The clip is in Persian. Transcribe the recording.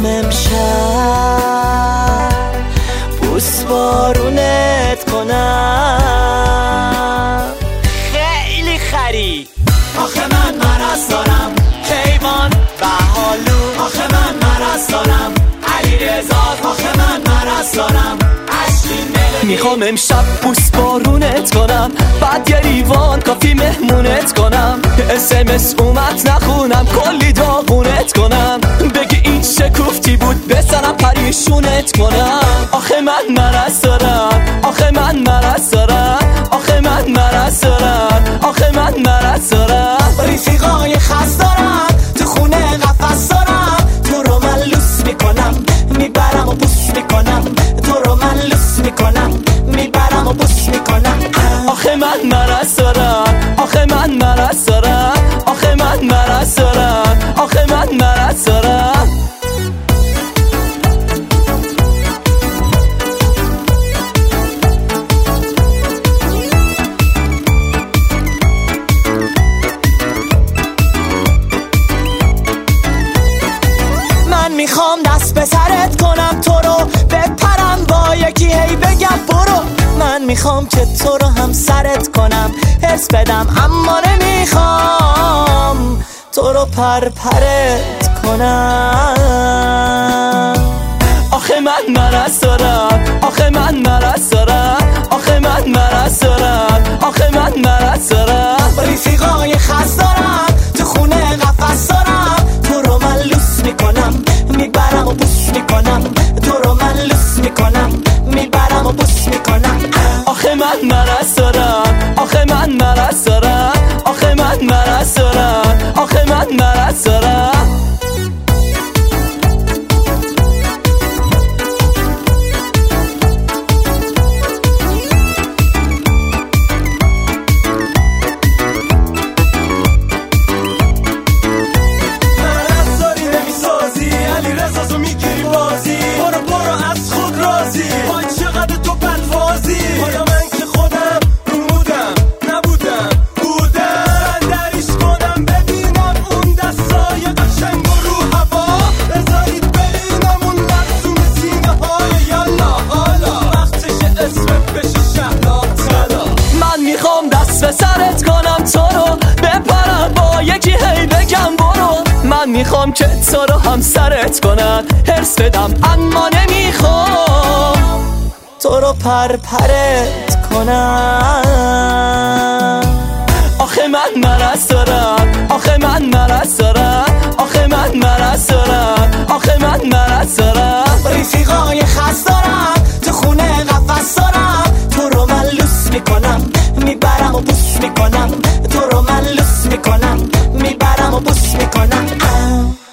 امشب بوسبارونت کنم. خیلی خری آخه من مرض دارم، کیوان بهالو آخه من مرض دارم، علیرضا آخه من مرض دارم، میخوام امشب بوسبارونت کنم، بعد یه لیوان کافی مهمونت کنم، SMS اومد نخونم کلی داغونت کنم، بگی این شکوفتی بود بزنم پریشونت کنم. آخه من مرض دارم، آخه من مرض دارم، آخه من مرض دارم، آخه من مرض دارم. رفیقای خاص دارم، تو خونه قفس دارم، تو رو من لوس میکنم، میبرم و بوس میکنم، تو رو من لوس میکنم، میبرم و بوس میکنم. آخه من مرض دارم، آخه من مرض دارم، آخه من مرض دارم، آخه من مرض دارم. میخوام دست به سرت کنم، تو رو بپرم با یکی هی بگم برو. من میخوام که تو رو هم سرت کنم، حس بدم اما نمیخوام تو رو پرپرت کنم. آخه من مرض دارم، آخه من مرض دارم، آخه من مرض دارم، آخه من مرض دارم. رفیقای خاص دارم، تو خونه قفس دارم، تو رو من لوس میکنم، میبرم و بوس میکنم، تو رو من لوس میکنم، میبرم و بوس میکنم. آخه من مرض دارم، آخه من مرض دارم، آخه من مرض دارم، آخه من مرض دارم. میخوام که تو رو هم سرت کنم، حرص بدم اما نمیخوام تو رو پرپرت کنم. آخه من مرض دارم، آخه من مرض دارم، آخه من مرض دارم، آخه من مرض دارم. رفیقای خاص دارم، تو خونه قفس دارم، تو رو من لوس میکنم، میبرم و بوس میکنم، تو رو من لوس میکنم، میبرم و بوس میکنم.